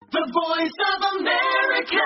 The Voice of America.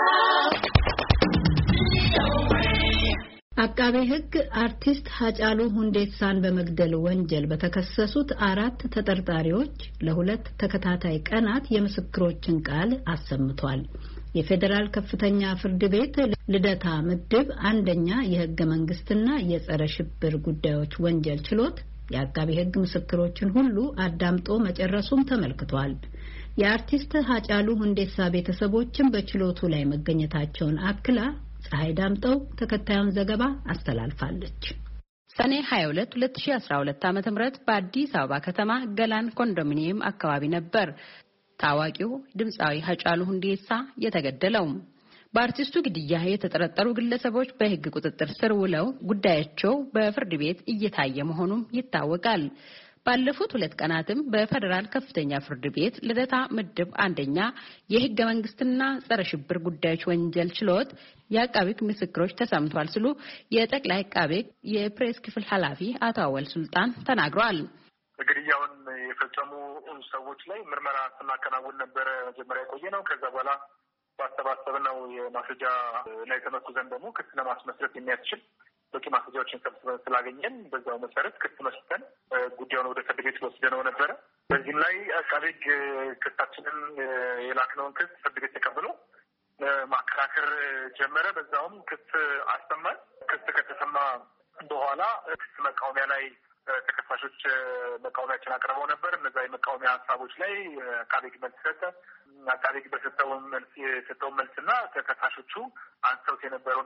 አቃቤ ሕግ አርቲስት ሀጫሉ ሁንዴሳን በመግደል ወንጀል በተከሰሱት 4 ተጠርጣሪዎች ለሁለት ተከታታይ ቀናት የምስክሮችን ቃል አሰምቷል። የፌዴራል ከፍተኛ ፍርድ ቤት ልደታ ምድብ አንደኛ የሕገ መንግስትና የጸረ ሽብር ጉዳዮች ወንጀል ችሎት የአቃቤ ሕግ ምስክሮችን ሁሉ አዳምጦ መጨረሱም ተመልክቷል። የአርቲስት ሀጫሉ ሁንዴሳ ቤተሰቦችም በችሎቱ ላይ መገኘታቸውን አክላ ፀሐይ ዳምጠው ተከታዩን ዘገባ አስተላልፋለች። ሰኔ 22 2012 ዓ.ም በአዲስ አበባ ከተማ ገላን ኮንዶሚኒየም አካባቢ ነበር ታዋቂው ድምጻዊ ሀጫሉ ሁንዴሳ የተገደለው። በአርቲስቱ ግድያ የተጠረጠሩ ግለሰቦች በሕግ ቁጥጥር ስር ውለው ጉዳያቸው በፍርድ ቤት እየታየ መሆኑም ይታወቃል። ባለፉት 2 ቀናትም በፌደራል ከፍተኛ ፍርድ ቤት ልደታ ምድብ አንደኛ የሕገ መንግስትና ጸረ ሽብር ጉዳዮች ወንጀል ችሎት የአቃቤ ሕግ ምስክሮች ተሰምቷል ሲሉ የጠቅላይ አቃቤ ሕግ የፕሬስ ክፍል ኃላፊ አቶ አወል ሱልጣን ተናግረዋል። ግድያውን የፈጸሙ ሰዎች ላይ ምርመራ ስናከናውን ነበረ መጀመሪያ የቆየ ነው። ከዛ በኋላ ባሰባሰብነው የማስረጃ ላይ ተመርኩዘን ደግሞ ክስ ለማስመስረት የሚያስችል በቂ ማስረጃዎችን ሰብስበን ስላገኘን በዛው መሰረት ክስ መስርተን ጉዳዩን ወደ ፍርድ ቤት ወስደነው ነበረ። በዚህም ላይ አቃቤ ሕግ ክሳችንን የላክነውን ክስ ፍርድ ቤት ተቀብሎ ማከራከር ጀመረ። በዛውም ክስ አሰማን። ክስ ከተሰማ በኋላ ክስ መቃወሚያ ላይ ተከሳሾች መቃወሚያችን አቅርበው ነበር። እነዛ የመቃወሚያ ሀሳቦች ላይ አቃቤ ሕግ መልስ ሰጠ። አቃቤ ሕግ የሰጠውን መልስና ተከሳሾቹ አንስተውት የነበረውን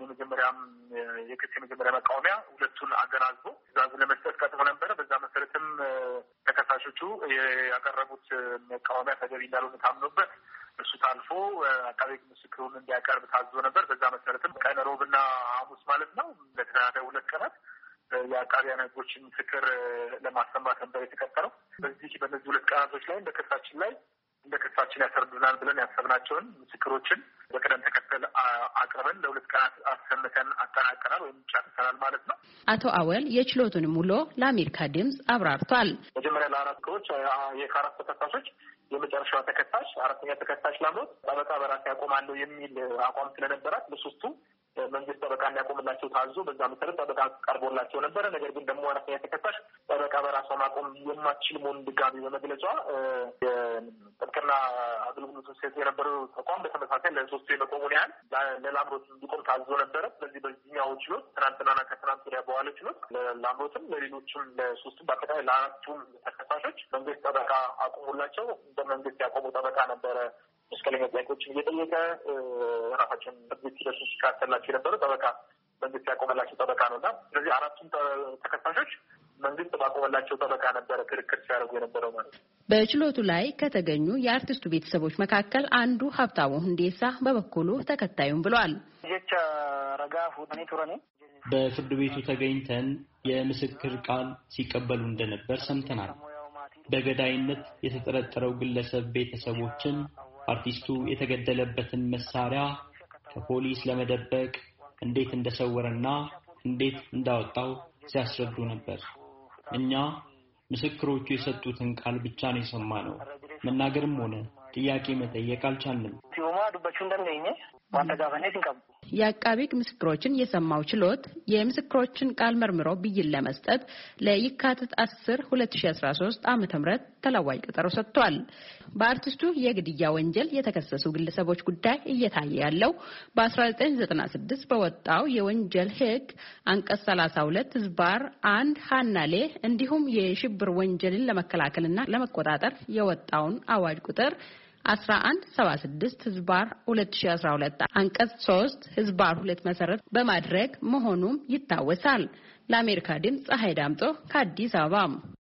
የመጀመሪያ መቃወሚያ ሁለቱን አገናዝቦ ትዕዛዝ ለመስጠት ቀጥሮ ነበረ። በዛ መሰረትም ተከሳሾቹ ያቀረቡት መቃወሚያ ተገቢ እንዳልሆነ ታምኖበት እሱ ታልፎ አቃቤ ሕግ ምስክሩን እንዲያቀርብ ታዞ ነበር። በዛ መሰረትም ቀን ሮብና ሐሙስ ማለት ነው ለተከታታይ 2 ቀናት የአቃቢያን ሕጎችን ምስክር ለማሰማት ነበር የተቀጠረው። በእነዚህ 2 ቀናቶች ላይ እንደ ክሳችን ያሰርዱናል ብለን ያሰብናቸውን ምስክሮችን በቅደም ተከተል አቅርበን ለ2 ቀናት አሰምተን አጠናቀናል ወይም ጨርሰናል ማለት ነው። አቶ አወል የችሎቱንም ውሎ ለአሜሪካ ድምጽ አብራርቷል። መጀመሪያ ለ4 ሰዎች ከ4 ተከሳሾች የመጨረሻዋ ተከሳሽ 4ኛ ተከሳሽ ላምሮት ጠበቃ በራሴ ያቆማለሁ የሚል አቋም ስለነበራት ለሶስቱ መንግስት ጠበቃ እንዲያቆምላቸው ታዞ በዛ መሰረት ጠበቃ ቀርቦላቸው ነበረ። ነገር ግን ደግሞ 4ኛ ተከሳሽ ጠበቃ በራሷ ማቆም የማትችል መሆኑን ድጋሚ በመግለጿ የጥብቅና አገልግሎት ሰጪ የነበረው ተቋም በተመሳሳይ ለሶስቱ የመቆሙን ያህል ለላምሮት እንዲቆም ታዞ ነበረ። ስለዚህ በዚህኛው ችሎት ትናንትናና ከትናንት ወዲያ በኋላ ችሎት ለላምሮትም ለሌሎችም ለሶስቱም በአጠቃላይ ለ4ቱም ተከሳሾች መንግስት ጠበቃ አቆሙላቸው። በመንግስት ያቆሙ ጠበቃ ነበረ መስቀለኛ ጥያቄዎችን እየጠየቀ ራሳቸውን ፍርድ ሂደቱ ሲካተላቸው የነበረው ጠበቃ መንግስት ያቆመላቸው ጠበቃ ነውና ስለዚህ 4ቱም ተከሳሾች መንግስት ባቆመላቸው ጠበቃ ነበረ ክርክር ሲያደርጉ የነበረው ማለት ነው። በችሎቱ ላይ ከተገኙ የአርቲስቱ ቤተሰቦች መካከል አንዱ ሀብታሙ ሁንዴሳ በበኩሉ ተከታዩም ብሏል። በፍርድ ቤቱ ተገኝተን የምስክር ቃል ሲቀበሉ እንደነበር ሰምተናል። በገዳይነት የተጠረጠረው ግለሰብ ቤተሰቦችን አርቲስቱ የተገደለበትን መሳሪያ ከፖሊስ ለመደበቅ እንዴት እንደሰወረና እንዴት እንዳወጣው ሲያስረዱ ነበር። እኛ ምስክሮቹ የሰጡትን ቃል ብቻ ነው የሰማነው። መናገርም ሆነ ጥያቄ መጠየቅ አልቻልንም። የአቃቤ ሕግ ምስክሮችን የሰማው ችሎት የምስክሮችን ቃል መርምሮ ብይን ለመስጠት ለየካቲት 10 2013 ዓ.ም ተለዋጭ ቀጠሮ ሰጥቷል። በአርቲስቱ የግድያ ወንጀል የተከሰሱ ግለሰቦች ጉዳይ እየታየ ያለው በ1996 በወጣው የወንጀል ሕግ አንቀጽ 32 ዝባር 1 ሐናሌ እንዲሁም የሽብር ወንጀልን ለመከላከልና ለመቆጣጠር የወጣውን አዋጅ ቁጥር 1176 ዝባር 2012 አንቀጽ 3 ዝባር 2 መሰረት በማድረግ መሆኑም ይታወሳል። ለአሜሪካ ድምጽ ፀሐይ ዳምጦ ከአዲስ አበባ